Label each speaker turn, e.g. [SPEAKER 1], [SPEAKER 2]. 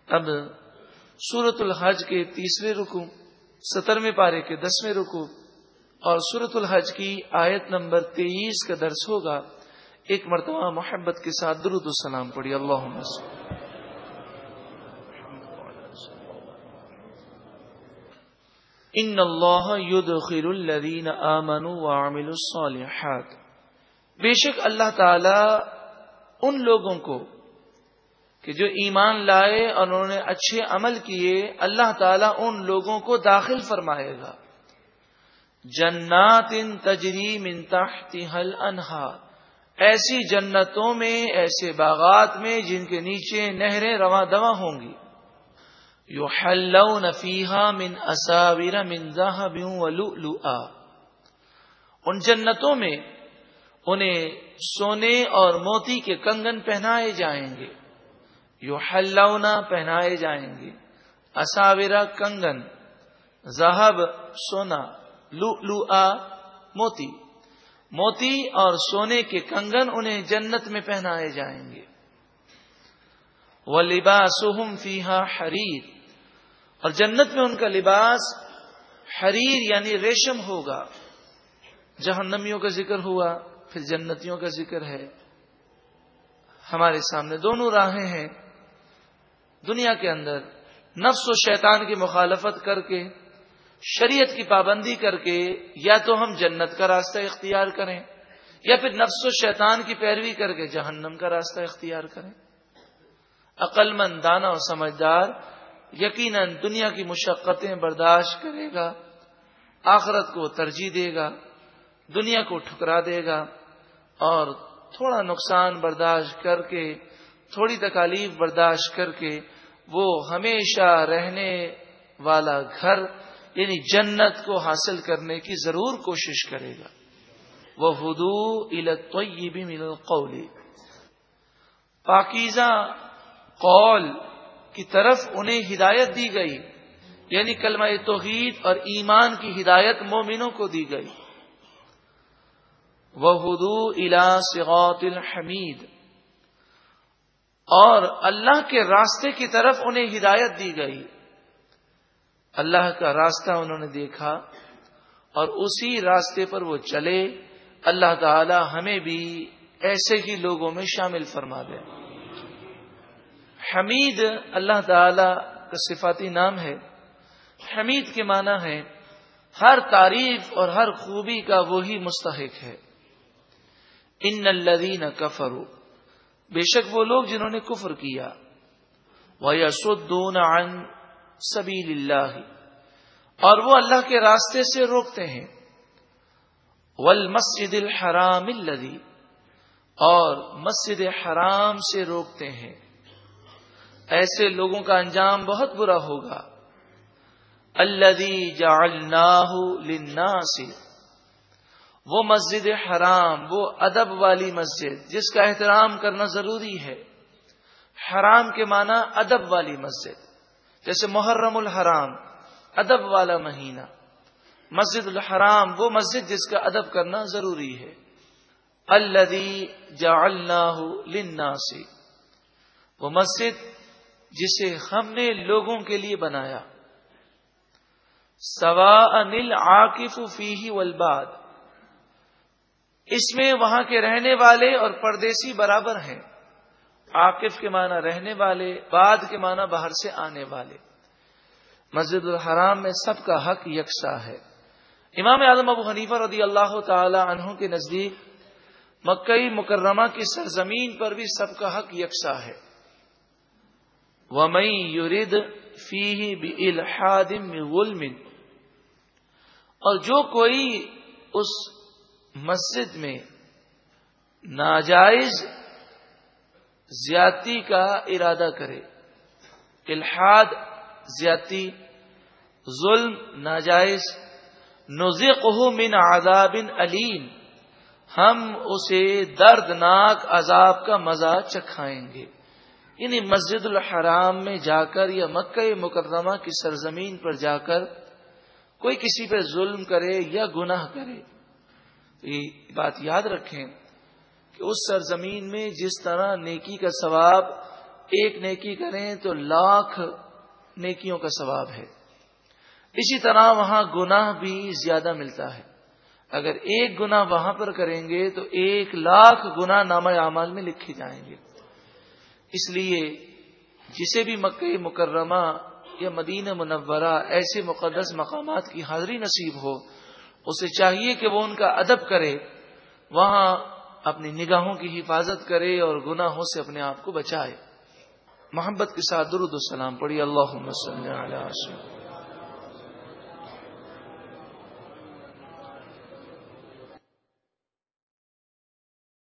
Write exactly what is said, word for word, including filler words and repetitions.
[SPEAKER 1] اب سورۃ الحج کے تیسرے رکوع، سترویں پارے کے دسویں رکوع اور سورۃ الحج کی آیت نمبر تیئیس کا درس ہوگا۔ ایک مرتبہ محبت کے ساتھ درود السلام پڑھی۔ اللہم صل ان اللہ یدخل الذین آمنوا وعملوا الصالحات، بے شک اللہ تعالی ان لوگوں کو کہ جو ایمان لائے اور انہوں نے اچھے عمل کیے، اللہ تعالیٰ ان لوگوں کو داخل فرمائے گا جنات تجری من تحتها الانہار، ایسی جنتوں میں، ایسے باغات میں جن کے نیچے نہریں رواں دواں ہوں گی۔ یحلون فیہا من اساور من ذہب ولؤلؤا، ان جنتوں میں انہیں سونے اور موتی کے کنگن پہنائے جائیں گے۔ یحلون پہنائے جائیں گے، اساورا کنگن، ذہب سونا، لؤلؤا موتی، موتی اور سونے کے کنگن انہیں جنت میں پہنائے جائیں گے۔ وَلِبَاسُهُمْ فِيهَا حَرِيرٌ، اور جنت میں ان کا لباس حریر یعنی ریشم ہوگا۔ جہنمیوں کا ذکر ہوا، پھر جنتیوں کا ذکر ہے۔ ہمارے سامنے دونوں راہیں ہیں۔ دنیا کے اندر نفس و شیطان کی مخالفت کر کے، شریعت کی پابندی کر کے، یا تو ہم جنت کا راستہ اختیار کریں یا پھر نفس و شیطان کی پیروی کر کے جہنم کا راستہ اختیار کریں۔ عقل مند، دانا اور سمجھدار یقیناً دنیا کی مشقتیں برداشت کرے گا، آخرت کو ترجیح دے گا، دنیا کو ٹھکرا دے گا اور تھوڑا نقصان برداشت کر کے، تھوڑی تکالیف برداشت کر کے وہ ہمیشہ رہنے والا گھر یعنی جنت کو حاصل کرنے کی ضرور کوشش کرے گا۔ وَهُدُوا إِلَى الطَّيِّبِ مِنَ الْقَوْلِ، پاکیزہ قول کی طرف انہیں ہدایت دی گئی، یعنی کلمہ توحید اور ایمان کی ہدایت مومنوں کو دی گئی۔ وَهُدُوا إِلَى صِرَاطِ الْحَمِيدِ، اور اللہ کے راستے کی طرف انہیں ہدایت دی گئی۔ اللہ کا راستہ انہوں نے دیکھا اور اسی راستے پر وہ چلے۔ اللہ تعالی ہمیں بھی ایسے ہی لوگوں میں شامل فرما دے۔ حمید اللہ تعالی کا صفاتی نام ہے۔ حمید کے معنی ہے ہر تعریف اور ہر خوبی کا وہی مستحق ہے۔ ان الذین کفروا، بے شک وہ لوگ جنہوں نے کفر کیا، وَيَصُدُّونَ عَن سَبِيلِ اللَّهِ، اور وہ اللہ کے راستے سے روکتے ہیں، وَالْمَسْجِدِ الْحَرَامِ الَّذِي، اور مسجد حرام سے روکتے ہیں۔ ایسے لوگوں کا انجام بہت برا ہوگا۔ الَّذِي جَعَلْنَاهُ لِلنَّاسِ، وہ مسجد حرام، وہ ادب والی مسجد جس کا احترام کرنا ضروری ہے۔ حرام کے معنی ادب والی مسجد، جیسے محرم الحرام ادب والا مہینہ، مسجد الحرام وہ مسجد جس کا ادب کرنا ضروری ہے۔ الذی جعلناہ للناس، وہ مسجد جسے ہم نے لوگوں کے لیے بنایا۔ سواء العاکف فیہ والباد، اس میں وہاں کے رہنے والے اور پردیسی برابر ہیں۔ عاکف کے معنی رہنے والے، بعد کے معنی باہر سے آنے والے۔ مسجد الحرام میں سب کا حق یکساں ہے۔ امام اعظم ابو حنیفہ رضی اللہ تعالی عنہ کے نزدیک مکہ مکرمہ کی سرزمین پر بھی سب کا حق یکساں ہے۔ وَمَن يُرِدْ فِيهِ بِإِلْحَادٍ بِظُلْمٍ، اور جو کوئی اس مسجد میں ناجائز زیادتی کا ارادہ کرے، الحاد زیادتی، ظلم ناجائز، نذقہ من عذاب علیم، ہم اسے دردناک عذاب کا مزہ چکھائیں گے۔ یعنی مسجد الحرام میں جا کر یا مکہ مکرمہ کی سرزمین پر جا کر کوئی کسی پر ظلم کرے یا گناہ کرے، تو یہ بات یاد رکھیں کہ اس سرزمین میں جس طرح نیکی کا ثواب ایک نیکی کریں تو لاکھ نیکیوں کا ثواب ہے. اسی طرح وہاں گناہ بھی زیادہ ملتا ہے. اگر ایک گناہ وہاں پر کریں گے تو ایک لاکھ گناہ نامہ اعمال میں لکھے جائیں گے. اس لیے جسے بھی مکہ مکرمہ یا مدینہ منورہ ایسے مقدس مقامات کی حاضری نصیب ہو، اسے چاہیے کہ وہ ان کا ادب کرے، وہاں اپنی نگاہوں کی حفاظت کرے اور گناہوں سے اپنے آپ کو بچائے. محبت کے ساتھ درود و سلام پڑھی. اللہم صلی علی سیدنا